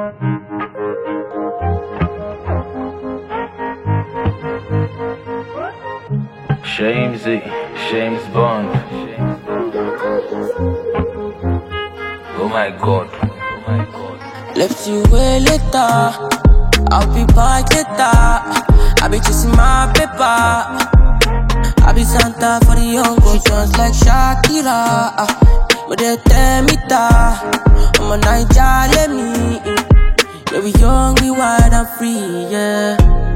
James Bond. Oh my God. Left you way later, I'll be back later. I be chasing my paper. I be Santa for the young girls, just like Shakira. But they tell me that I'm a Niger, let me. Yeah, we young, we wild and free, yeah.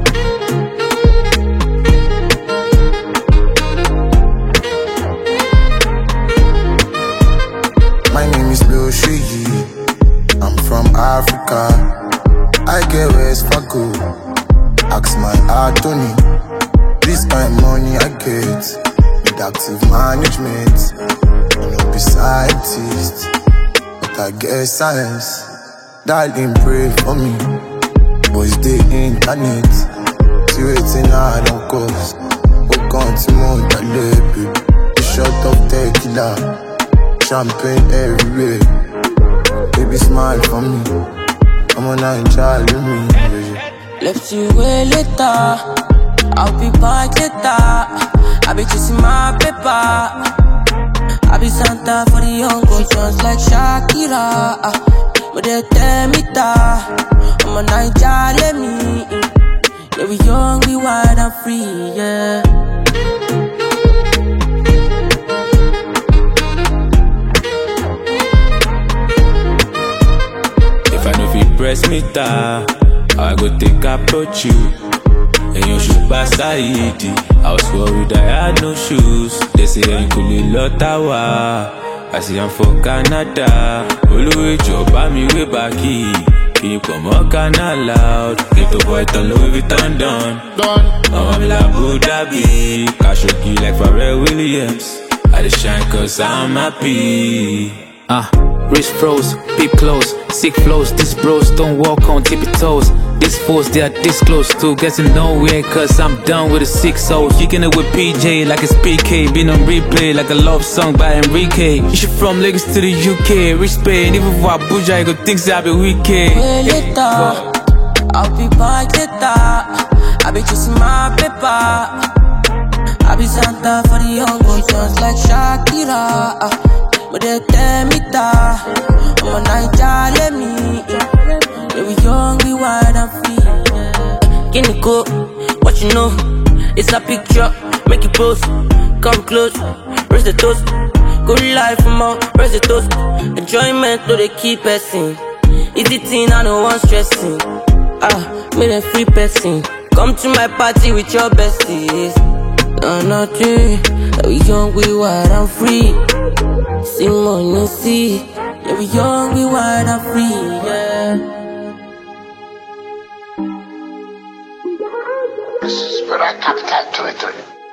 My name is Lil Shigi, I'm from Africa. I get West Fargo, ask my Anthony. This kind of money I get with active management. I no be scientist, but I get science. Darling, pray for me, boys the internet. See waiting hard on course. Walk on to Montalebe, a shot of tequila. Champagne everywhere. Baby smile for me, I'm on a child with me, baby. Left you way later, I'll be back later. I be chasing my paper. I be Santa for the young girls, just like Shakira. But they tell me that I'm a Niger, let me. Yeah, we young, we wild and free, yeah. If I know if you press me down, I go take approach you. And you should pass Saidi. I was worried I had no shoes. They say I'm cool Lotawa. I say I'm for Canada. Oluwe job me way back here. Keep on more canal loud. Get the boy to Louis Vuitton done. I'm like Abu Dhabi. Khashoggi like Pharrell Williams. I just shine cause I'm happy. Wrist froze, peep close, sick flows. These bros don't walk on tippy toes. These fools, they are this close to getting nowhere. Cause I'm done with the 6-0. Kicking it with PJ like it's PK. Been on replay like a love song by Enrique. She from Lagos to the UK, rich Spain. Even for Abuja, you go think that I be wicked. Way later, I'll be back later. I be chasing my paper. I be Santa for the young girls, just like Shakira. But they tell me that I'm a Niger, let me. Yeah, we young, we wild and free, yeah. Can you go? What you know? It's a picture, make it post. Come close, raise the toast. Good life from all, raise the toast. Enjoyment, though they keep passing. Easy thing, I no one stressing. Made a free person. Come to my party with your besties. Nothing, we young, we wild and free. See money, see. Yeah, we young, we wild and free, yeah. This is Brother Capital 23.